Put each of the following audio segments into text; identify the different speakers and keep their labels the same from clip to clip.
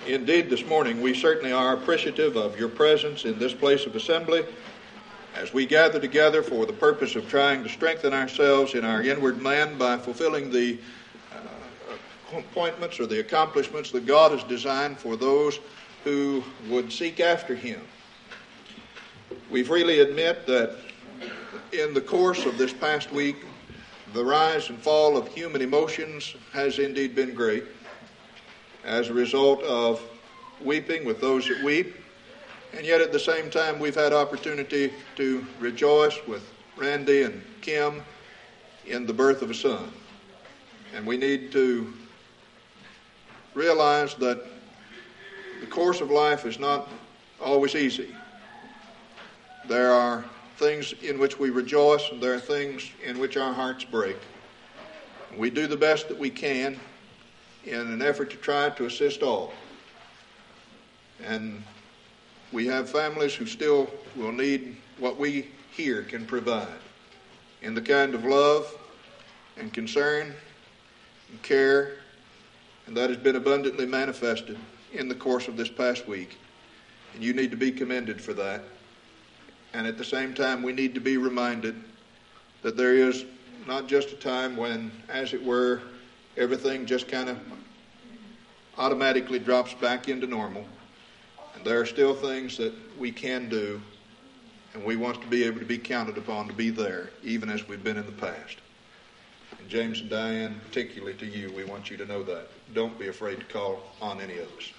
Speaker 1: Indeed, this morning we certainly are appreciative of your presence in this place of assembly as we gather together for the purpose of trying to strengthen ourselves in our inward man by fulfilling the appointments or the accomplishments that God has designed for those who would seek after Him. We freely admit that in the course of this past week, the rise and fall of human emotions has indeed been great. As a result of weeping with those that weep, and yet at the same time we've had opportunity to rejoice with Randy and Kim in the birth of a son. And we need to realize that the course of life is not always easy. There are things in which we rejoice, and there are things in which our hearts break. We do the best that we can in an effort to try to assist all. And we have families who still will need what we here can provide in the kind of love and concern and care, and that has been abundantly manifested in the course of this past week. And you need to be commended for that. And at the same time, we need to be reminded that there is not just a time when, as it were, everything just kind of automatically drops back into normal. And there are still things that we can do, and we want to be able to be counted upon to be there, even as we've been in the past. And James and Diane, particularly to you, we want you to know that. Don't be afraid to call on any of us.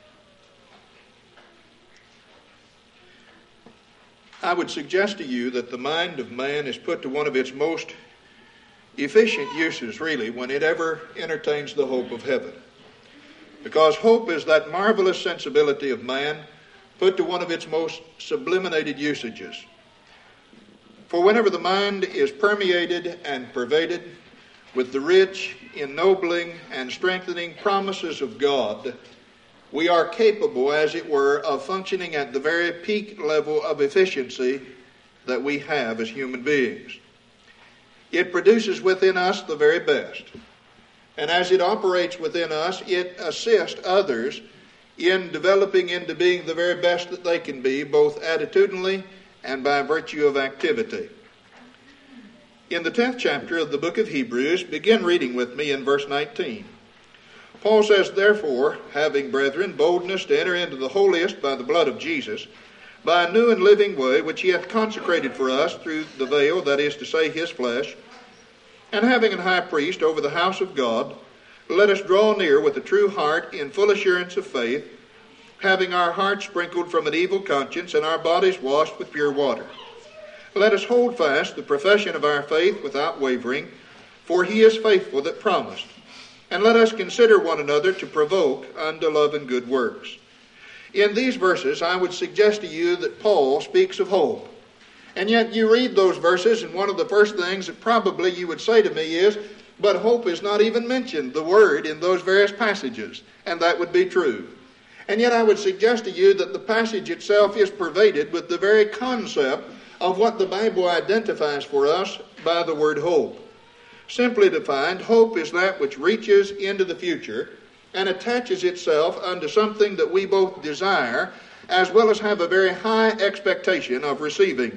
Speaker 1: I would suggest to you that the mind of man is put to one of its most efficient uses, really, when it ever entertains the hope of heaven. Because hope is that marvelous sensibility of man put to one of its most sublimated usages. For whenever the mind is permeated and pervaded with the rich, ennobling, and strengthening promises of God, we are capable, as it were, of functioning at the very peak level of efficiency that we have as human beings. It produces within us the very best. And as it operates within us, it assists others in developing into being the very best that they can be, both attitudinally and by virtue of activity. In the 10th chapter of the book of Hebrews, begin reading with me in verse 19. Paul says, "Therefore, having, brethren, boldness to enter into the holiest by the blood of Jesus, by a new and living way, which he hath consecrated for us through the veil, that is to say, his flesh, and having an high priest over the house of God, let us draw near with a true heart in full assurance of faith, having our hearts sprinkled from an evil conscience and our bodies washed with pure water. Let us hold fast the profession of our faith without wavering, for he is faithful that promised. And let us consider one another to provoke unto love and good works." In these verses, I would suggest to you that Paul speaks of hope. And yet you read those verses, and one of the first things that probably you would say to me is, but hope is not even mentioned, the word, in those various passages. And that would be true. And yet I would suggest to you that the passage itself is pervaded with the very concept of what the Bible identifies for us by the word hope. Simply defined, hope is that which reaches into the future and attaches itself unto something that we both desire, as well as have a very high expectation of receiving.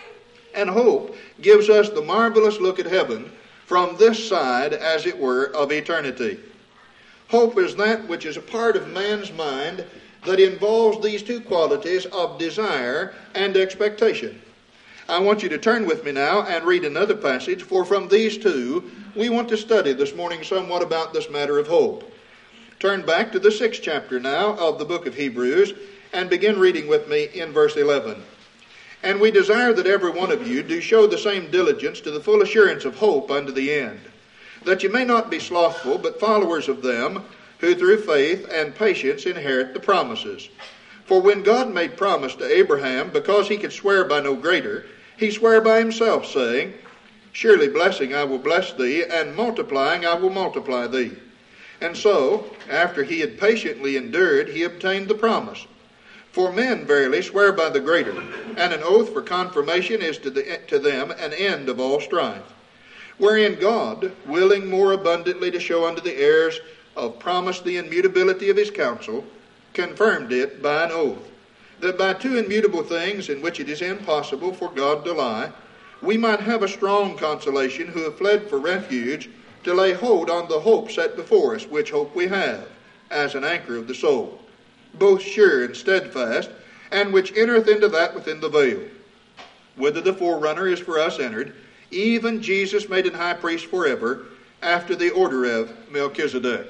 Speaker 1: And hope gives us the marvelous look at heaven from this side, as it were, of eternity. Hope is that which is a part of man's mind that involves these two qualities of desire and expectation. I want you to turn with me now and read another passage, for from these two we want to study this morning somewhat about this matter of hope. Turn back to the 6th chapter now of the book of Hebrews and begin reading with me in verse 11. "And we desire that every one of you do show the same diligence to the full assurance of hope unto the end, that you may not be slothful, but followers of them who through faith and patience inherit the promises. For when God made promise to Abraham, because he could swear by no greater, he sware by himself, saying, Surely blessing I will bless thee, and multiplying I will multiply thee. And so, after he had patiently endured, he obtained the promise. For men verily swear by the greater, and an oath for confirmation is to them an end of all strife. Wherein God, willing more abundantly to show unto the heirs of promise the immutability of his counsel, confirmed it by an oath, that by two immutable things in which it is impossible for God to lie, we might have a strong consolation who have fled for refuge, to lay hold on the hope set before us, which hope we have, as an anchor of the soul, both sure and steadfast, and which entereth into that within the veil, whither the forerunner is for us entered, even Jesus made an high priest forever, after the order of Melchizedek.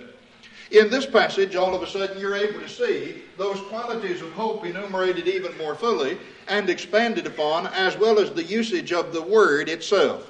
Speaker 1: In this passage, all of a sudden, you're able to see those qualities of hope enumerated even more fully and expanded upon, as well as the usage of the word itself.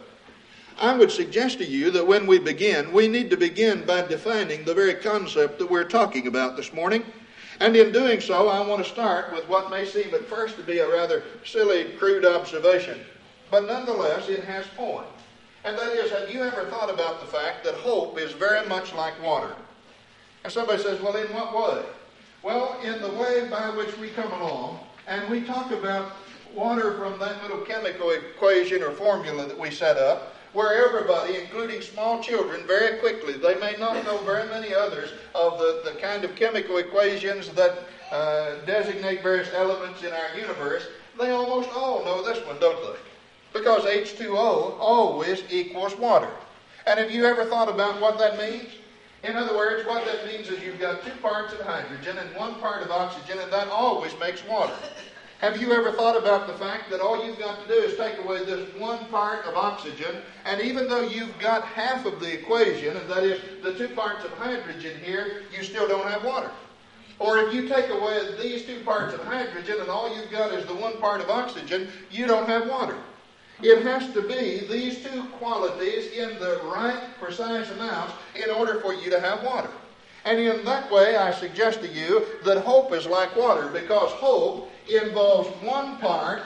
Speaker 1: I would suggest to you that when we begin, we need to begin by defining the very concept that we're talking about this morning. And in doing so, I want to start with what may seem at first to be a rather silly, crude observation. But nonetheless, it has point. And that is, have you ever thought about the fact that hope is very much like water? And somebody says, well, in what way? Well, in the way by which we come along, and we talk about water from that little chemical equation or formula that we set up, where everybody, including small children, very quickly, they may not know very many others of the kind of chemical equations that designate various elements in our universe, they almost all know this one, don't they? Because H2O always equals water. And have you ever thought about what that means? In other words, what that means is you've got 2 parts of hydrogen and 1 part of oxygen, and that always makes water. Have you ever thought about the fact that all you've got to do is take away this 1 part of oxygen, and even though you've got half of the equation, and that is the 2 parts of hydrogen here, you still don't have water? Or if you take away these 2 parts of hydrogen and all you've got is the 1 part of oxygen, you don't have water. It has to be these 2 qualities in the right, precise amounts in order for you to have water. And in that way, I suggest to you that hope is like water, because hope involves 1 part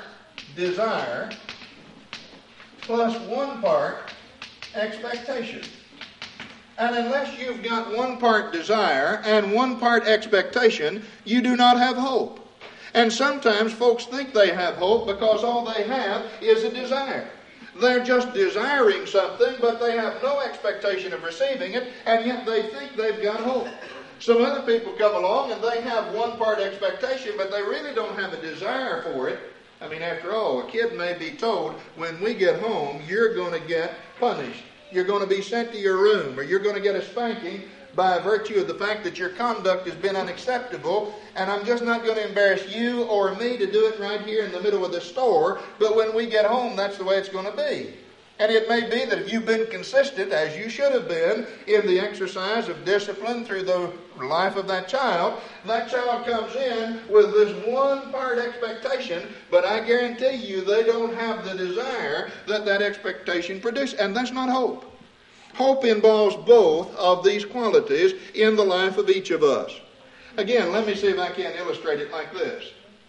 Speaker 1: desire plus 1 part expectation. And unless you've got 1 part desire and 1 part expectation, you do not have hope. And sometimes folks think they have hope because all they have is a desire. They're just desiring something, but they have no expectation of receiving it, and yet they think they've got hope. Some other people come along and they have 1 part expectation, but they really don't have a desire for it. I mean, after all, a kid may be told, when we get home, you're going to get punished. You're going to be sent to your room, or you're going to get a spanking by virtue of the fact that your conduct has been unacceptable, and I'm just not going to embarrass you or me to do it right here in the middle of the store, but when we get home, that's the way it's going to be. And it may be that if you've been consistent, as you should have been, in the exercise of discipline through the life of that child comes in with this 1 part expectation, but I guarantee you they don't have the desire that expectation produces, and that's not hope. Hope involves both of these qualities in the life of each of us. Again, let me see if I can illustrate it like this.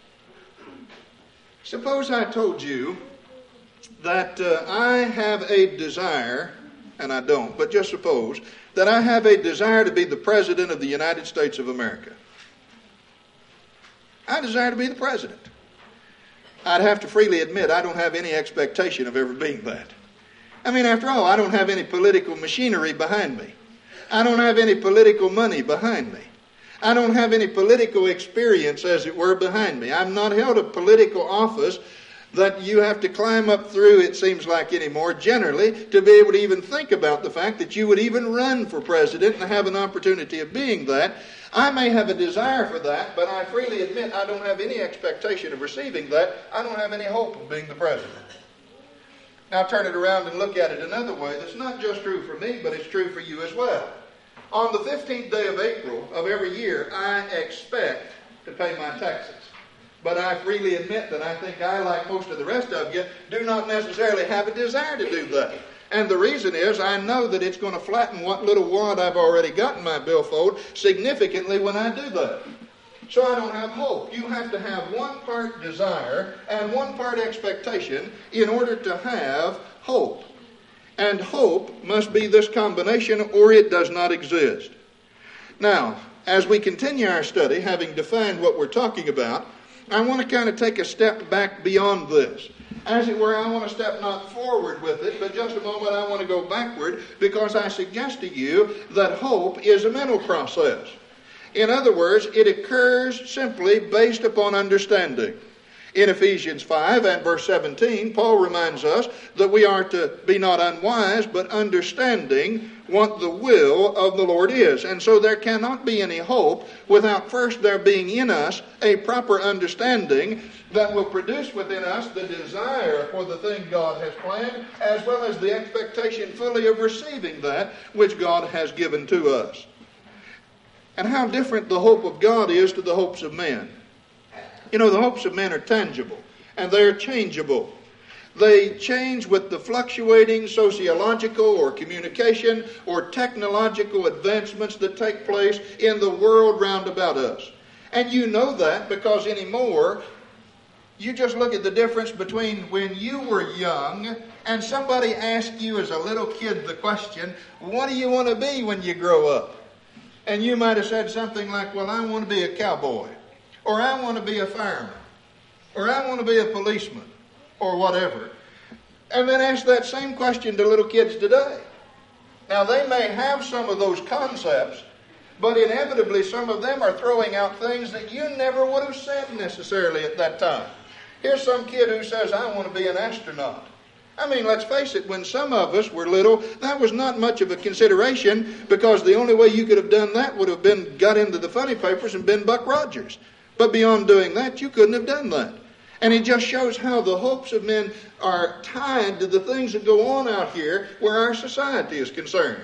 Speaker 1: Suppose I told you that I have a desire, and I don't, but just suppose, that I have a desire to be the President of the United States of America. I desire to be the President. I'd have to freely admit I don't have any expectation of ever being that. I mean, after all, I don't have any political machinery behind me. I don't have any political money behind me. I don't have any political experience, as it were, behind me. I'm not held a political office that you have to climb up through, it seems like anymore, generally, to be able to even think about the fact that you would even run for president and have an opportunity of being that. I may have a desire for that, but I freely admit I don't have any expectation of receiving that. I don't have any hope of being the president. Now turn it around and look at it another way. That's not just true for me, but it's true for you as well. On the 15th day of April of every year, I expect to pay my taxes. But I freely admit that I think I, like most of the rest of you, do not necessarily have a desire to do that. And the reason is I know that it's going to flatten what little wad I've already got in my billfold significantly when I do that. So I don't have hope. You have to have 1 part desire and 1 part expectation in order to have hope. And hope must be this combination, or it does not exist. Now, as we continue our study, having defined what we're talking about, I want to kind of take a step back beyond this. As it were, I want to step not forward with it, but just a moment I want to go backward, because I suggest to you that hope is a mental process. In other words, it occurs simply based upon understanding. In Ephesians 5 and verse 17, Paul reminds us that we are to be not unwise, but understanding what the will of the Lord is. And so there cannot be any hope without first there being in us a proper understanding that will produce within us the desire for the thing God has planned, as well as the expectation fully of receiving that which God has given to us. And how different the hope of God is to the hopes of men. You know, the hopes of men are tangible, and they are changeable. They change with the fluctuating sociological or communication or technological advancements that take place in the world round about us. And you know that because anymore, you just look at the difference between when you were young and somebody asked you as a little kid the question, what do you want to be when you grow up? And you might have said something like, well, I want to be a cowboy. Or I want to be a fireman, or I want to be a policeman, or whatever. And then ask that same question to little kids today. Now, they may have some of those concepts, but inevitably some of them are throwing out things that you never would have said necessarily at that time. Here's some kid who says, I want to be an astronaut. I mean, let's face it, when some of us were little, that was not much of a consideration because the only way you could have done that would have been got into the funny papers and been Buck Rogers. But beyond doing that, you couldn't have done that. And it just shows how the hopes of men are tied to the things that go on out here where our society is concerned.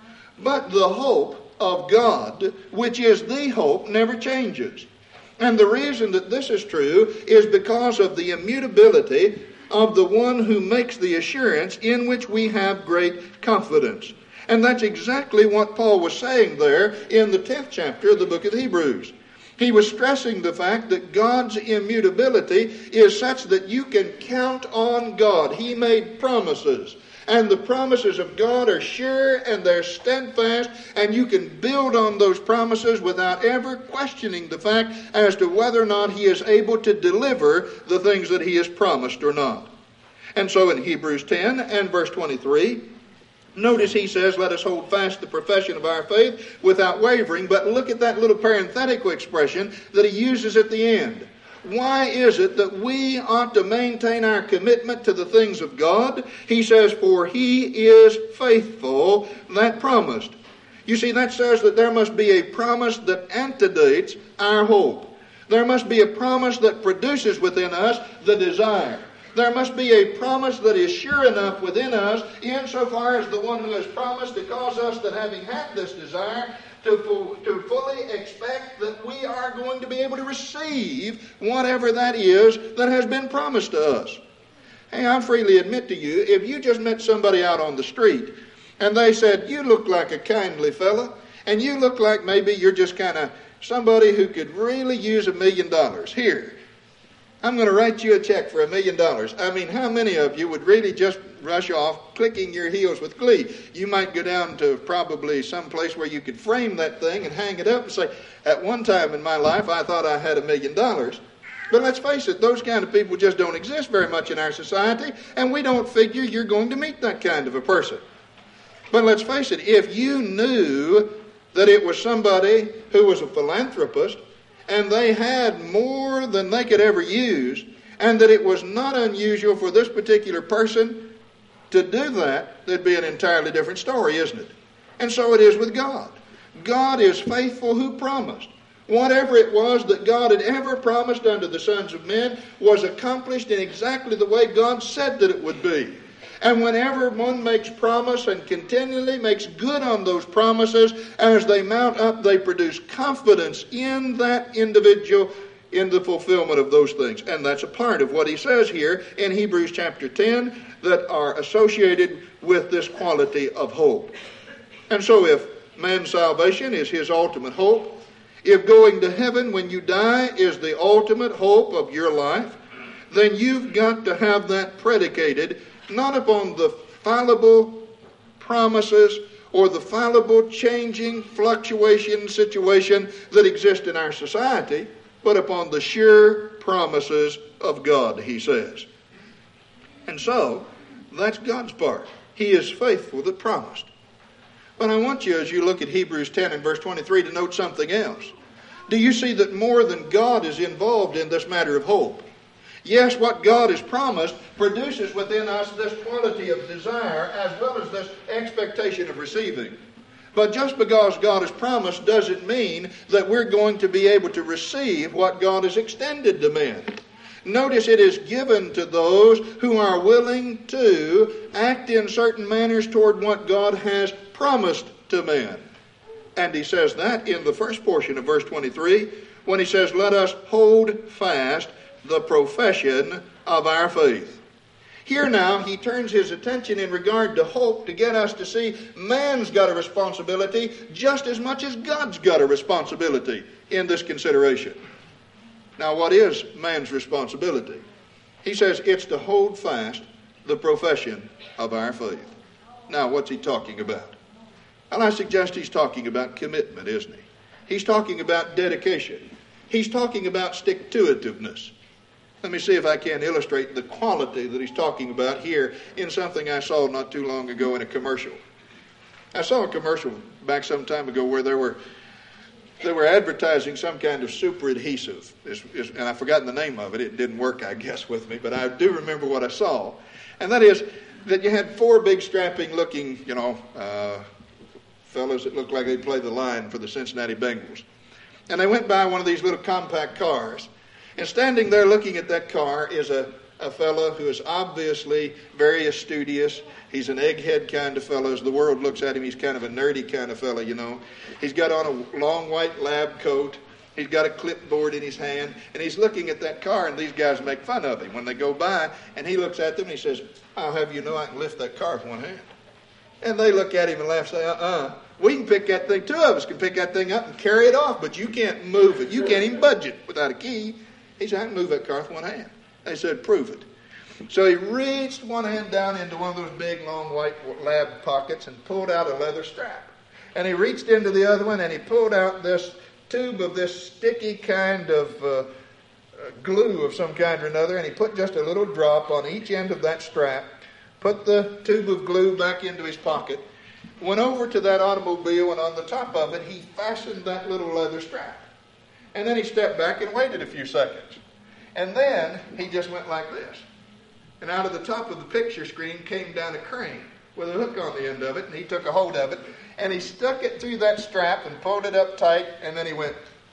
Speaker 1: But the hope of God, which is the hope, never changes. And the reason that this is true is because of the immutability of the one who makes the assurance in which we have great confidence. And that's exactly what Paul was saying there in the 10th chapter of the book of Hebrews. He was stressing the fact that God's immutability is such that you can count on God. He made promises, and the promises of God are sure and they're steadfast, and you can build on those promises without ever questioning the fact as to whether or not He is able to deliver the things that He has promised or not. And so in Hebrews 10 and verse 23, notice he says, let us hold fast the profession of our faith without wavering. But look at that little parenthetical expression that he uses at the end. Why is it that we ought to maintain our commitment to the things of God? He says, for He is faithful that promised. You see, that says that there must be a promise that antedates our hope. There must be a promise that produces within us the desire. There must be a promise that is sure enough within us, insofar as the one who has promised to cause us that having had this desire, to fully expect that we are going to be able to receive whatever that is that has been promised to us. Hey, I freely admit to you, if you just met somebody out on the street and they said, you look like a kindly fella, and you look like maybe you're just kind of somebody who could really use $1 million. Here, I'm going to write you a check for $1 million. I mean, how many of you would really just rush off, clicking your heels with glee? You might go down to probably some place where you could frame that thing and hang it up and say, at one time in my life, I thought I had $1 million. But let's face it, those kind of people just don't exist very much in our society, and we don't figure you're going to meet that kind of a person. But let's face it, if you knew that it was somebody who was a philanthropist, and they had more than they could ever use, and that it was not unusual for this particular person to do that, there'd be an entirely different story, isn't it? And so it is with God. God is faithful who promised. Whatever it was that God had ever promised unto the sons of men was accomplished in exactly the way God said that it would be. And whenever one makes promise and continually makes good on those promises, as they mount up, they produce confidence in that individual in the fulfillment of those things. And that's a part of what he says here in Hebrews chapter 10 that are associated with this quality of hope. And so if man's salvation is his ultimate hope, if going to heaven when you die is the ultimate hope of your life, then you've got to have that predicated not upon the fallible promises or the fallible changing fluctuation situation that exist in our society, but upon the sure promises of God, he says. And so, that's God's part. He is faithful that promised. But I want you, as you look at Hebrews 10 and verse 23, to note something else. Do you see that more than God is involved in this matter of hope? Yes, what God has promised produces within us this quality of desire as well as this expectation of receiving. But just because God has promised doesn't mean that we're going to be able to receive what God has extended to men. Notice it is given to those who are willing to act in certain manners toward what God has promised to men. And he says that in the first portion of verse 23 when he says, let us hold fast the profession of our faith. Here now he turns his attention in regard to hope to get us to see man's got a responsibility just as much as God's got a responsibility in this consideration. Now what is man's responsibility? He says it's to hold fast the profession of our faith. Now what's he talking about? Well, I suggest he's talking about commitment, isn't he? He's talking about dedication. He's talking about stick-to-itiveness. Let me see if I can illustrate the quality that he's talking about here in something I saw not too long ago in a commercial. I saw a commercial back some time ago where they were advertising some kind of super adhesive. And I've forgotten the name of it. It didn't work, I guess, with me. But I do remember what I saw. And that is that you had four big strapping looking, fellows that looked like they played the line for the Cincinnati Bengals. And they went by one of these little compact cars. And standing there looking at that car is a fellow who is obviously very studious. He's an egghead kind of fellow. As the world looks at him, he's kind of a nerdy kind of fellow, He's got on a long white lab coat. He's got a clipboard in his hand. And he's looking at that car, and these guys make fun of him when they go by. And he looks at them and he says, I'll have you know I can lift that car with one hand. And they look at him and laugh and say, we can pick that thing, two of us can pick that thing up and carry it off, but you can't move it. You can't even budge it without a key. He said, I can move that car with one hand. They said, prove it. So he reached one hand down into one of those big, long, white lab pockets and pulled out a leather strap. And he reached into the other one and he pulled out this tube of this sticky kind of glue of some kind or another, and he put just a little drop on each end of that strap, put the tube of glue back into his pocket, went over to that automobile, and on the top of it, he fastened that little leather strap. And then he stepped back and waited a few seconds. And then he just went like this. And out of the top of the picture screen came down a crane with a hook on the end of it, and he took a hold of it, and he stuck it through that strap and pulled it up tight, and then he went,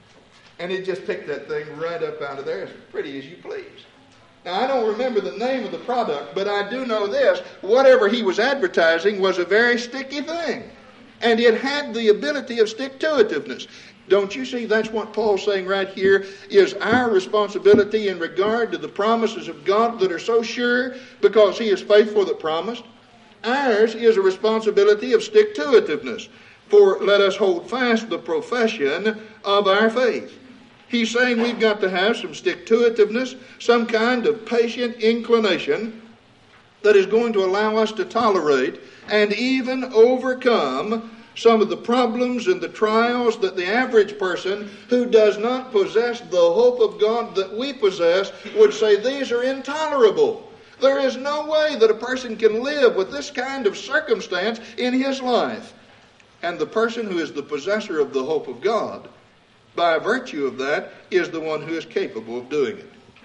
Speaker 1: and he just picked that thing right up out of there as pretty as you please. Now, I don't remember the name of the product, but I do know this. Whatever he was advertising was a very sticky thing. And it had the ability of stick-to-itiveness. Don't you see that's what Paul's saying right here is our responsibility in regard to the promises of God that are so sure because he is faithful that promised? Ours is a responsibility of stick-to-itiveness. For let us hold fast the profession of our faith. He's saying we've got to have some stick-to-itiveness, some kind of patient inclination that is going to allow us to tolerate and even overcome some of the problems and the trials that the average person who does not possess the hope of God that we possess would say these are intolerable. There is no way that a person can live with this kind of circumstance in his life. And the person who is the possessor of the hope of God, by virtue of that, is the one who is capable of doing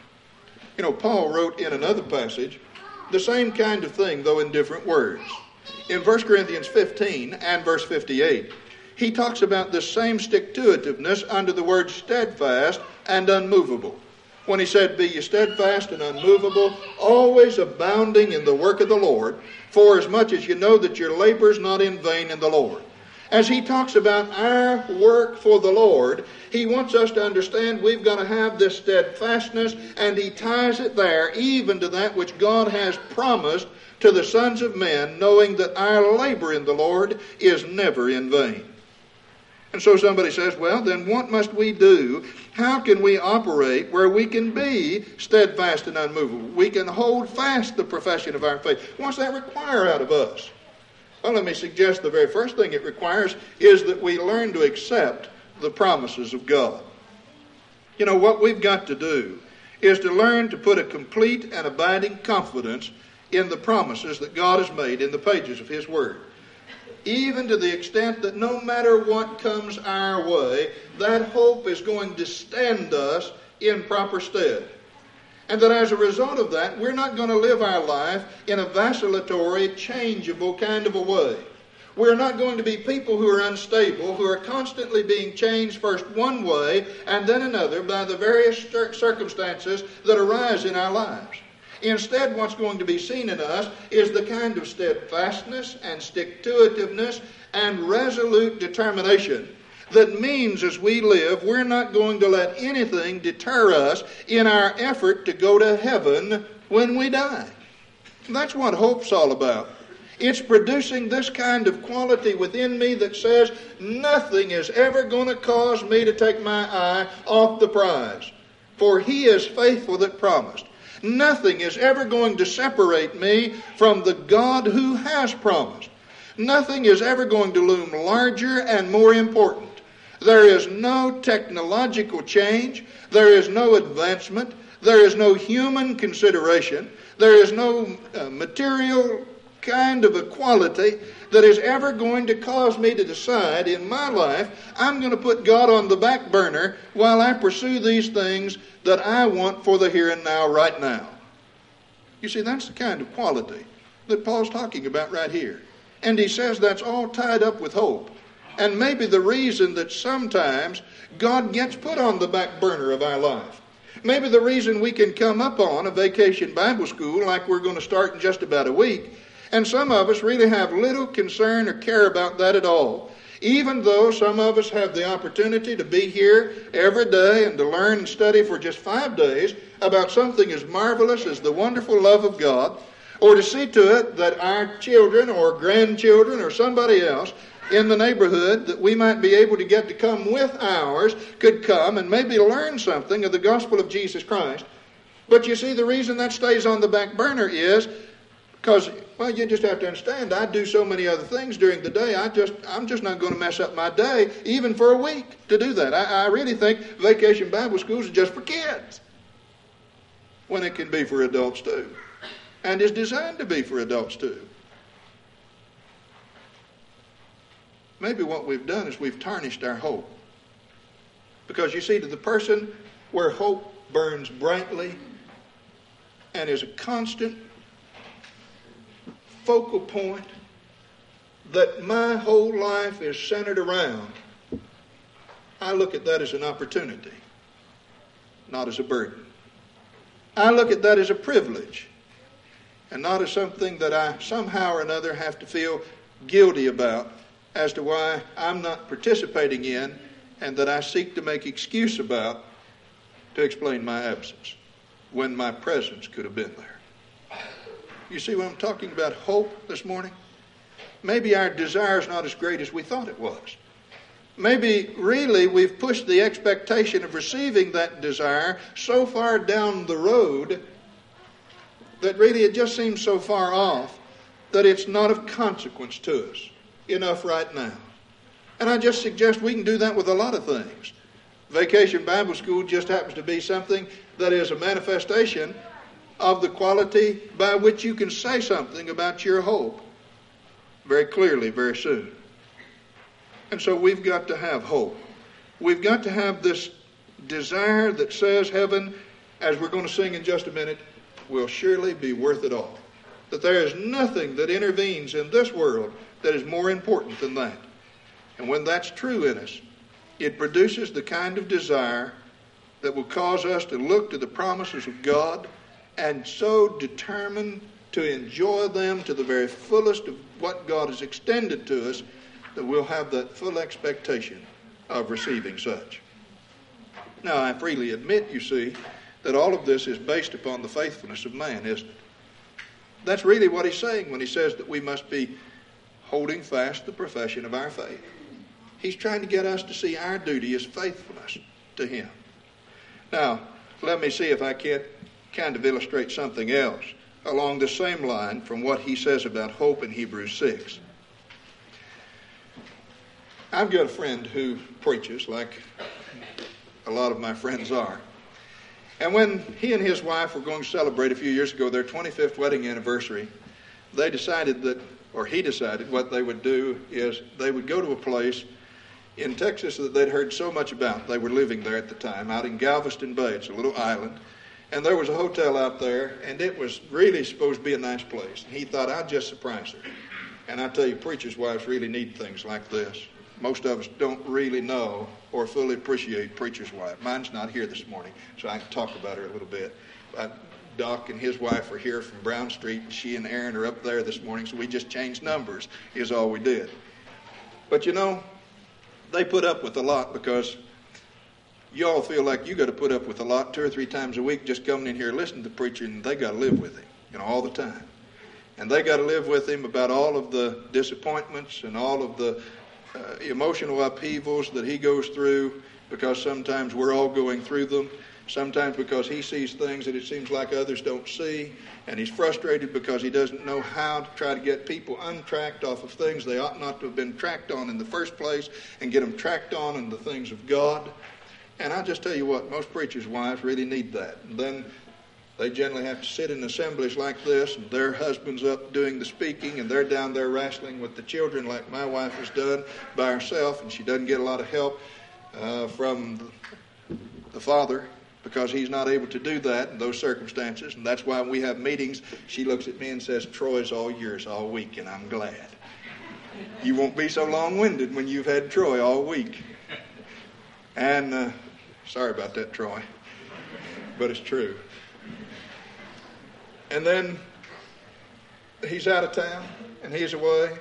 Speaker 1: it. Paul wrote in another passage the same kind of thing, though in different words. In 1 Corinthians 15 and verse 58, he talks about the same stick-to-itiveness under the word steadfast and unmovable. When he said, be ye steadfast and unmovable, always abounding in the work of the Lord, for as much as you know that your labor is not in vain in the Lord. As he talks about our work for the Lord, he wants us to understand we've got to have this steadfastness, and he ties it there even to that which God has promised to the sons of men, knowing that our labor in the Lord is never in vain. And so somebody says, well, then what must we do? How can we operate where we can be steadfast and unmovable? We can hold fast the profession of our faith. What's that require out of us? Well, let me suggest the very first thing it requires is that we learn to accept the promises of God. What we've got to do is to learn to put a complete and abiding confidence in the promises that God has made in the pages of his Word. even to the extent that no matter what comes our way, that hope is going to stand us in proper stead. And that as a result of that, we're not going to live our life in a vacillatory, changeable kind of a way. We're not going to be people who are unstable, who are constantly being changed first one way and then another by the various circumstances that arise in our lives. Instead, what's going to be seen in us is the kind of steadfastness and stick-to-itiveness and resolute determination that means as we live, we're not going to let anything deter us in our effort to go to heaven when we die. That's what hope's all about. It's producing this kind of quality within me that says nothing is ever going to cause me to take my eye off the prize, for He is faithful that promised. Nothing is ever going to separate me from the God who has promised. Nothing is ever going to loom larger and more important. There is no technological change. There is no advancement. There is no human consideration. There is no material kind of equality that is ever going to cause me to decide in my life I'm going to put God on the back burner while I pursue these things that I want for the here and now right now. You see, that's the kind of quality that Paul's talking about right here. And he says that's all tied up with hope. And maybe the reason that sometimes God gets put on the back burner of our life. Maybe the reason we can come up on a vacation Bible school like we're going to start in just about a week, and some of us really have little concern or care about that at all. Even though some of us have the opportunity to be here every day and to learn and study for just 5 days about something as marvelous as the wonderful love of God, or to see to it that our children or grandchildren or somebody else in the neighborhood that we might be able to get to come with ours could come and maybe learn something of the gospel of Jesus Christ. But you see, the reason that stays on the back burner is because, well, you just have to understand, I do so many other things during the day, I'm just not going to mess up my day, even for a week, to do that. I really think Vacation Bible Schools are just for kids, when it can be for adults too, and is designed to be for adults too. Maybe what we've done is we've tarnished our hope. Because you see, to the person where hope burns brightly and is a constant focal point that my whole life is centered around, I look at that as an opportunity, not as a burden. I look at that as a privilege and not as something that I somehow or another have to feel guilty about as to why I'm not participating in and that I seek to make excuse about to explain my absence when my presence could have been there. You see what I'm talking about, hope this morning? Maybe our desire is not as great as we thought it was. Maybe really we've pushed the expectation of receiving that desire so far down the road that really it just seems so far off that it's not of consequence to us enough right now. And I just suggest we can do that with a lot of things. Vacation Bible School just happens to be something that is a manifestation of the quality by which you can say something about your hope very clearly, very soon. And so we've got to have hope. We've got to have this desire that says heaven, as we're going to sing in just a minute, will surely be worth it all. That there is nothing that intervenes in this world that is more important than that. And when that's true in us, it produces the kind of desire that will cause us to look to the promises of God and so determine to enjoy them to the very fullest of what God has extended to us, that we'll have that full expectation of receiving such. Now, I freely admit, you see, that all of this is based upon the faithfulness of man, isn't it? That's really what he's saying when he says that we must be holding fast the profession of our faith. He's trying to get us to see our duty as faithfulness to him. Now, let me see if I can't kind of illustrate something else along the same line from what he says about hope in Hebrews 6. I've got a friend who preaches, like a lot of my friends are. And when he and his wife were going to celebrate a few years ago their 25th wedding anniversary, they decided that or he decided what they would do is they would go to a place in Texas that they'd heard so much about. They were living there at the time, out in Galveston Bay. It's a little island. And there was a hotel out there, and it was really supposed to be a nice place. And he thought, I'd just surprise her. And I tell you, preachers' wives really need things like this. Most of us don't really know or fully appreciate preacher's wife. Mine's not here this morning, so I can talk about her a little bit. Doc and his wife are here from Brown Street, and she and Aaron are up there this morning, so we just changed numbers is all we did. But you know, they put up with a lot because you all feel like you got to put up with a lot 2 or 3 times a week just coming in here listening to the preacher, and they got to live with him, all the time. And they got to live with him about all of the disappointments and all of the emotional upheavals that he goes through, because sometimes we're all going through them. Sometimes because he sees things that it seems like others don't see, and he's frustrated because he doesn't know how to try to get people untracked off of things they ought not to have been tracked on in the first place, and get them tracked on in the things of God. And I'll just tell you what, most preachers' wives really need that. And then they generally have to sit in assemblies like this, and their husband's up doing the speaking, and they're down there wrestling with the children like my wife has done by herself, and she doesn't get a lot of help from the father, because he's not able to do that in those circumstances. And that's why when we have meetings, she looks at me and says, Troy's all yours all week, and I'm glad. You won't be so long-winded when you've had Troy all week. And sorry about that, Troy, but it's true. And then he's out of town, and he's away.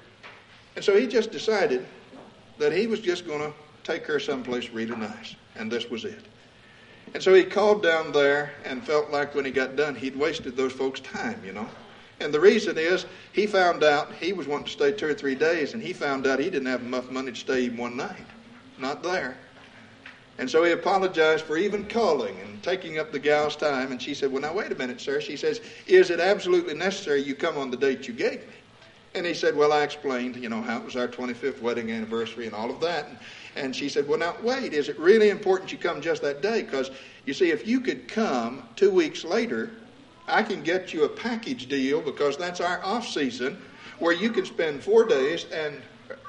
Speaker 1: And so he just decided that he was just going to take her someplace really nice, and this was it. And so he called down there and felt like when he got done, he'd wasted those folks' time, And the reason is, he found out he was wanting to stay 2 or 3 days, and he found out he didn't have enough money to stay even one night. Not there. And so he apologized for even calling and taking up the gal's time. And she said, well, now, wait a minute, sir. She says, is it absolutely necessary you come on the date you gave me? And he said, well, I explained, how it was our 25th wedding anniversary and all of that. And she said, well, now, wait, is it really important you come just that day? Because, you see, if you could come 2 weeks later, I can get you a package deal, because that's our off season, where you can spend 4 days and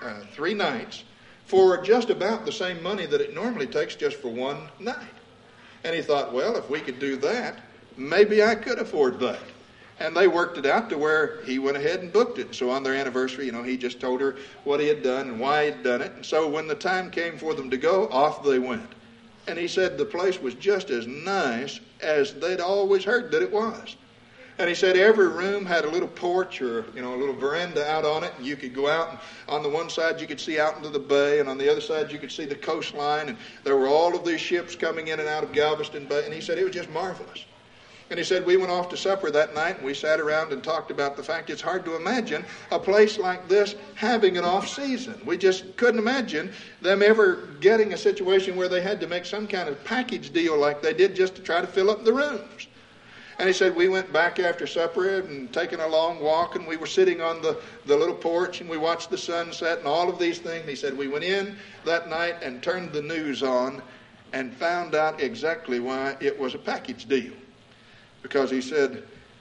Speaker 1: 3 nights for just about the same money that it normally takes just for one night. And he thought, well, if we could do that, maybe I could afford that. And they worked it out to where he went ahead and booked it. So on their anniversary, he just told her what he had done and why he had done it. And so when the time came for them to go, off they went. And he said the place was just as nice as they'd always heard that it was. And he said every room had a little porch or, a little veranda out on it. And you could go out, and on the one side you could see out into the bay, and on the other side you could see the coastline. And there were all of these ships coming in and out of Galveston Bay. And he said it was just marvelous. And he said we went off to supper that night, and we sat around and talked about the fact it's hard to imagine a place like this having an off season. We just couldn't imagine them ever getting a situation where they had to make some kind of package deal like they did just to try to fill up the rooms. And he said we went back after supper and taken a long walk, and we were sitting on the little porch, and we watched the sunset and all of these things. And he said we went in that night and turned the news on and found out exactly why it was a package deal. Because he said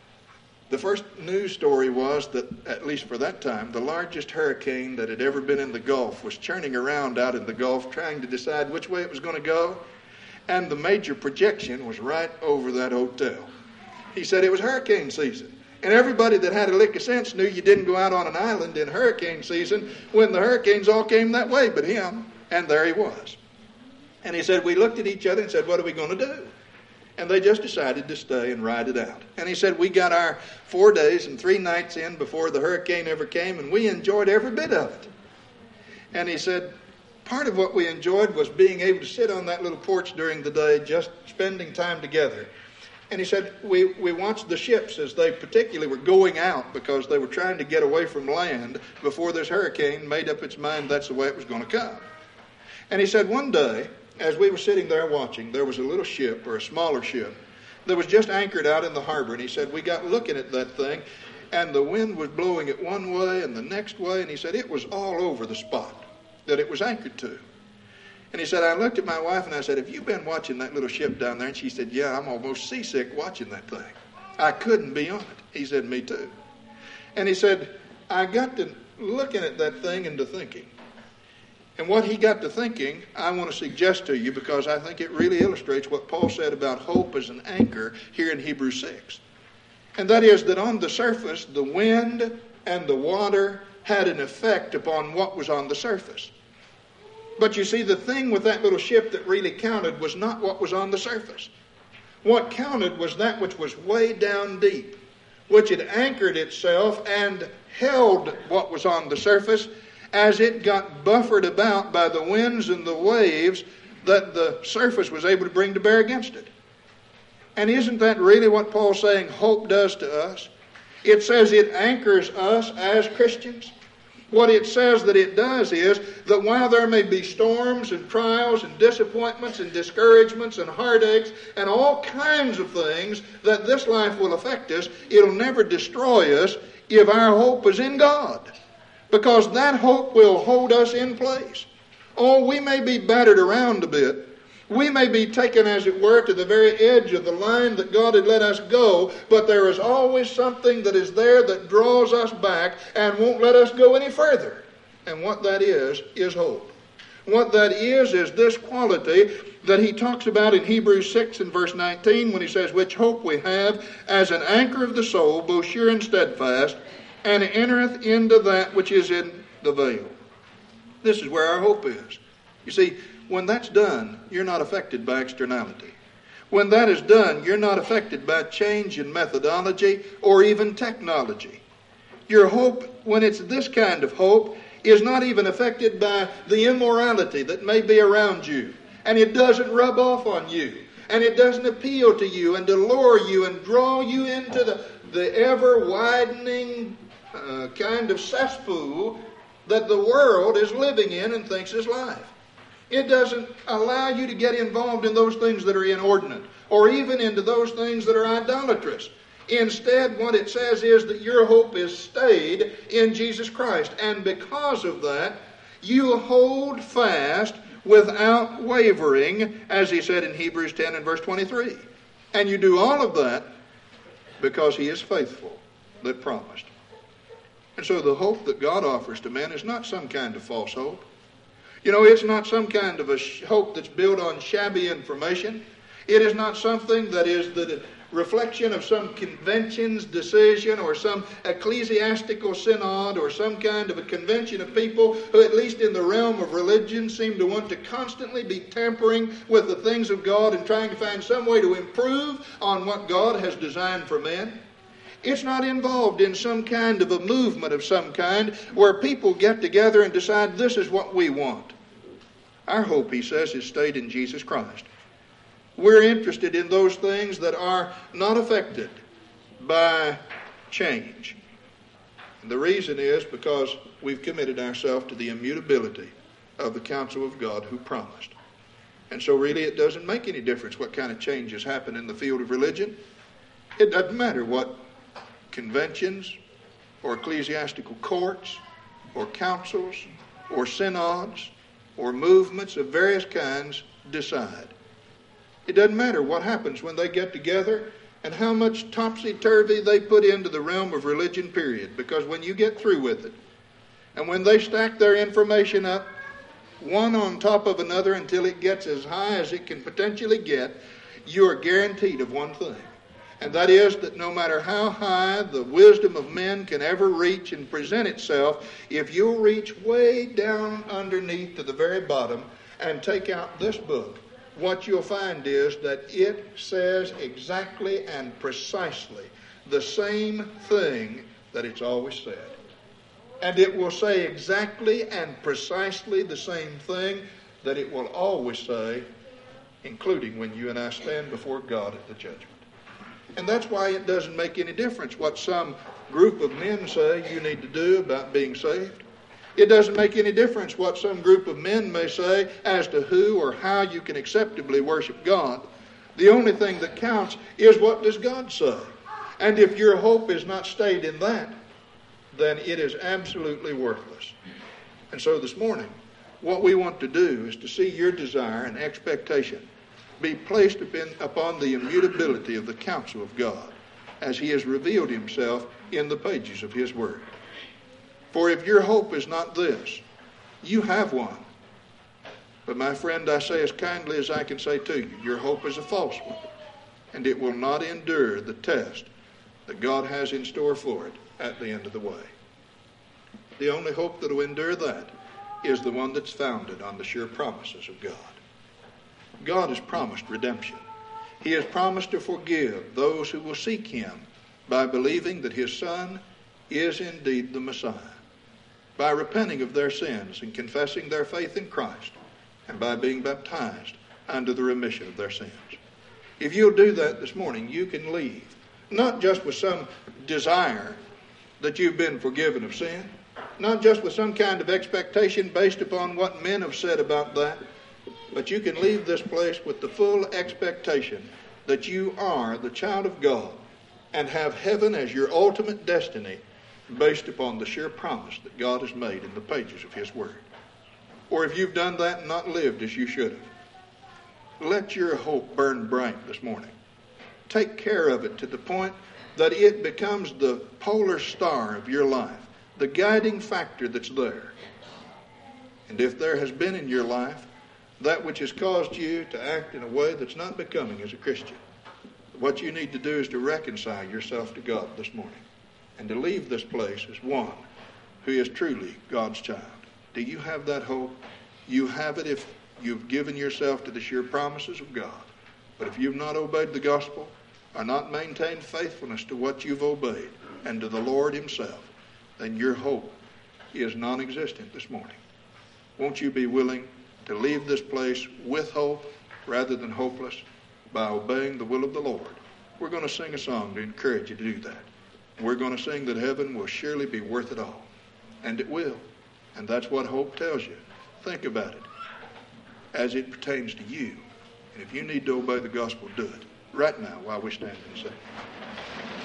Speaker 1: the first news story was that, at least for that time, the largest hurricane that had ever been in the Gulf was churning around out in the Gulf trying to decide which way it was going to go. And the major projection was right over that hotel. He said it was hurricane season. And everybody that had a lick of sense knew you didn't go out on an island in hurricane season when the hurricanes all came that way but him. And there he was. And he said we looked at each other and said, what are we going to do? And they just decided to stay and ride it out. And he said we got our 4 days and 3 nights in before the hurricane ever came, and we enjoyed every bit of it. And he said part of what we enjoyed was being able to sit on that little porch during the day, just spending time together. And he said we watched the ships as they particularly were going out because they were trying to get away from land before this hurricane made up its mind that's the way it was going to come. And he said one day, as we were sitting there watching, there was a little ship, or a smaller ship, that was just anchored out in the harbor. And he said, we got looking at that thing, and the wind was blowing it one way and the next way. And he said, it was all over the spot that it was anchored to. And he said, I looked at my wife and I said, have you been watching that little ship down there? And she said, yeah, I'm almost seasick watching that thing. I couldn't be on it. He said, me too. And he said, I got to looking at that thing and to thinking. And what he got to thinking, I want to suggest to you because I think it really illustrates what Paul said about hope as an anchor here in Hebrews 6. And that is that on the surface, the wind and the water had an effect upon what was on the surface. But you see, the thing with that little ship that really counted was not what was on the surface. What counted was that which was way down deep, which had anchored itself and held what was on the surface as it got buffered about by the winds and the waves that the surface was able to bring to bear against it. And isn't that really what Paul's saying hope does to us? It says it anchors us as Christians. What it says that it does is that while there may be storms and trials and disappointments and discouragements and heartaches and all kinds of things that this life will affect us, it'll never destroy us if our hope is in God. Because that hope will hold us in place. Oh, we may be battered around a bit. We may be taken, as it were, to the very edge of the line that God had let us go, but there is always something that is there that draws us back and won't let us go any further. And what that is hope. What that is this quality that he talks about in Hebrews 6 and verse 19 when he says, which hope we have as an anchor of the soul, both sure and steadfast, and entereth into that which is in the veil. This is where our hope is. You see, when that's done, you're not affected by externality. When that is done, you're not affected by change in methodology or even technology. Your hope, when it's this kind of hope, is not even affected by the immorality that may be around you. And it doesn't rub off on you. And it doesn't appeal to you and allure you and draw you into the ever-widening kind of cesspool that the world is living in and thinks is life. It doesn't allow you to get involved in those things that are inordinate or even into those things that are idolatrous. Instead, what it says is that your hope is stayed in Jesus Christ. And because of that, you hold fast without wavering, as he said in Hebrews 10 and verse 23. And you do all of that because he is faithful that promised. And so the hope that God offers to men is not some kind of false hope. You know, it's not some kind of a hope that's built on shabby information. It is not something that is the reflection of some convention's decision or some ecclesiastical synod or some kind of a convention of people who, at least in the realm of religion, seem to want to constantly be tampering with the things of God and trying to find some way to improve on what God has designed for men. It's not involved in some kind of a movement of some kind where people get together and decide this is what we want. Our hope, he says, is stayed in Jesus Christ. We're interested in those things that are not affected by change. And the reason is because we've committed ourselves to the immutability of the counsel of God who promised. And so really it doesn't make any difference what kind of changes happen in the field of religion. It doesn't matter what conventions or ecclesiastical courts or councils or synods or movements of various kinds decide. It doesn't matter what happens when they get together and how much topsy-turvy they put into the realm of religion, period. Because when you get through with it, and when they stack their information up, one on top of another until it gets as high as it can potentially get, you are guaranteed of one thing. And that is that no matter how high the wisdom of men can ever reach and present itself, if you'll reach way down underneath to the very bottom and take out this book, what you'll find is that it says exactly and precisely the same thing that it's always said. And it will say exactly and precisely the same thing that it will always say, including when you and I stand before God at the judgment. And that's why it doesn't make any difference what some group of men say you need to do about being saved. It doesn't make any difference what some group of men may say as to who or how you can acceptably worship God. The only thing that counts is what does God say. And if your hope is not stayed in that, then it is absolutely worthless. And so this morning, what we want to do is to see your desire and expectation be placed upon the immutability of the counsel of God as he has revealed himself in the pages of his word. For if your hope is not this, you have one. But my friend, I say as kindly as I can say to you, your hope is a false one, and it will not endure the test that God has in store for it at the end of the way. The only hope that will endure that is the one that's founded on the sure promises of God. God has promised redemption. He has promised to forgive those who will seek him by believing that his Son is indeed the Messiah, by repenting of their sins and confessing their faith in Christ, and by being baptized unto the remission of their sins. If you'll do that this morning, you can leave, not just with some desire that you've been forgiven of sin, not just with some kind of expectation based upon what men have said about that, but you can leave this place with the full expectation that you are the child of God and have heaven as your ultimate destiny based upon the sure promise that God has made in the pages of his word. Or if you've done that and not lived as you should have, let your hope burn bright this morning. Take care of it to the point that it becomes the polar star of your life, the guiding factor that's there. And if there has been in your life that which has caused you to act in a way that's not becoming as a Christian, what you need to do is to reconcile yourself to God this morning and to leave this place as one who is truly God's child. Do you have that hope? You have it if you've given yourself to the sure promises of God. But if you've not obeyed the gospel or not maintained faithfulness to what you've obeyed and to the Lord himself, then your hope is non-existent this morning. Won't you be willing to leave this place with hope rather than hopeless by obeying the will of the Lord? We're going to sing a song to encourage you to do that. We're going to sing that heaven will surely be worth it all. And it will. And that's what hope tells you. Think about it as it pertains to you. And if you need to obey the gospel, do it right now while we stand and sing.